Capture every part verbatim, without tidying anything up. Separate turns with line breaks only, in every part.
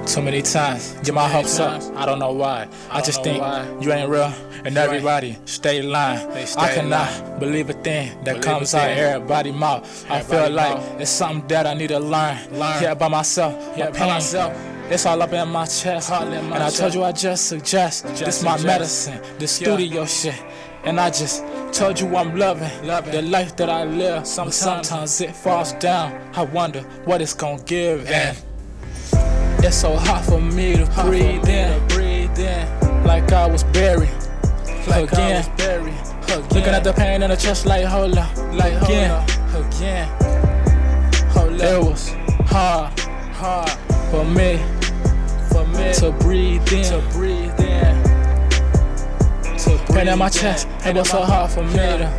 Too many times, get my hopes up, I don't know why. I just think you ain't real, and everybody stay lying. I cannot believe a thing that comes out of everybody's mouth. I feel like it's something that I need to learn. Here by myself, my pain, it's all up in my chest. And I told you I just suggest this my medicine, this studio shit. And I just told you I'm loving the life that I live. But sometimes it falls down. I wonder what it's gonna give. And it's so hard for me to breathe in, breathe in, like I was buried, like again. I was buried. Again. Looking at the pain in the chest, like hold up, like again, again. Hold up. It was hard, hard for me, for me to breathe in, to breathe in. To pain in my chest, it was so hard for me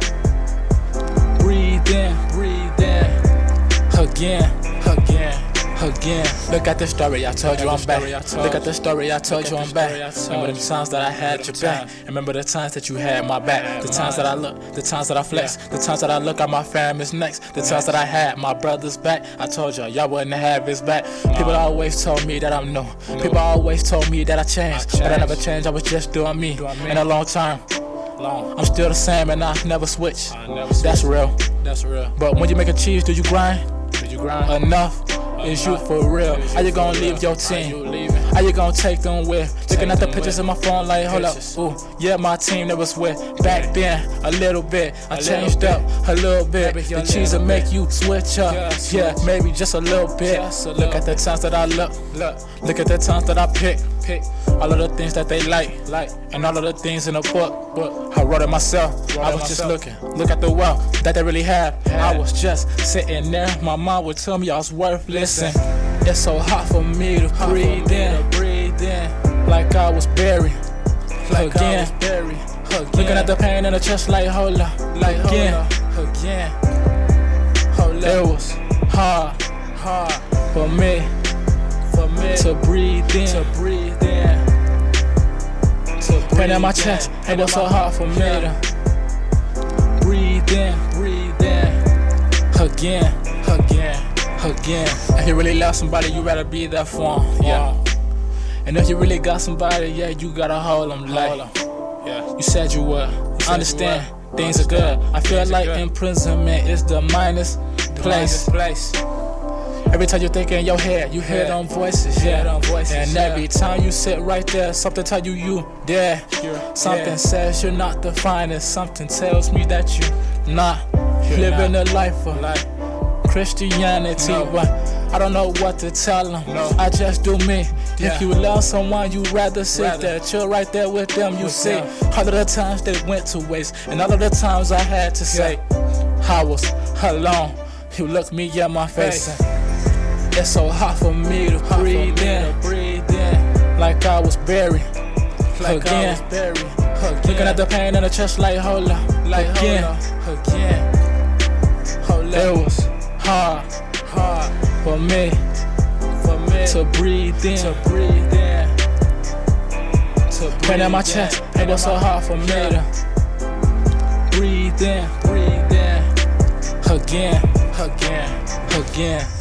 to breathe in, breathe in, again, again. Again, look at the story I told you I'm back. Look at the story I told you I'm back. Remember the times that I had your back. Remember the times that you had my back. The times that I look, the times that I flex. The times that I look at my family's next. The times that I had my brother's back. I told y'all, y'all wouldn't have his back. People always told me that I'm new. People always told me that I changed, but I never changed. I was just doing me. In a long term, I'm still the same and I never switch. That's real. That's real. But when you make a cheese, do you grind? Do you grind enough? Is you for real? How you gonna leave your team? How you gonna take them with? Looking at the pictures in my phone like, hold up, ooh, yeah, my team that was with. Back then, a little bit, I changed up a little bit. The cheese will make you switch up, yeah, maybe just a little bit. Look at the times that I look, look at the times that I pick, pick. All of the things that they like, like, and all of the things in the book, book. I wrote it myself, I was just looking, look at the wealth that they really have. I was just sitting there, my mom would tell me I was worthless. It's so hard for me to breathe in, breathe in, like I was buried, like again. Looking at the pain in the chest, like hold up, like again, again. It was hard, hard for me, for me to breathe in, to breathe in. Pain in my chest, it was so hard for me to breathe in, breathe in, again, again. Again, if you really love somebody, you rather be there for them, yeah. And if you really got somebody, yeah, you gotta hold them, like, yeah. You said you would, I understand, things are good. I feel like imprisonment is the minus place. Every time you think in your head, you hear them voices, yeah. And every time you sit right there, something tell you you there. Something says you're not the finest. Something tells me that you're not living a life of Christianity, no. But I don't know what to tell them. No. I just do me. Yeah. If you love someone, you rather sit rather. there, chill right there with them. You with see, them. All of the times they went to waste, and all of the times I had to say, yeah. I was alone. You looked me in my face. Hey. And it's so hard for me to hard breathe in, to breathe in, like I was buried, like again. I was buried. Again. Looking at the pain in the chest, like hold up, like again, hold up. again. Hold up. It was hard, hard for me, for me to breathe in, to breathe in. To pain in my chest, it was so hard for me to breathe in, breathe in, again, again, again.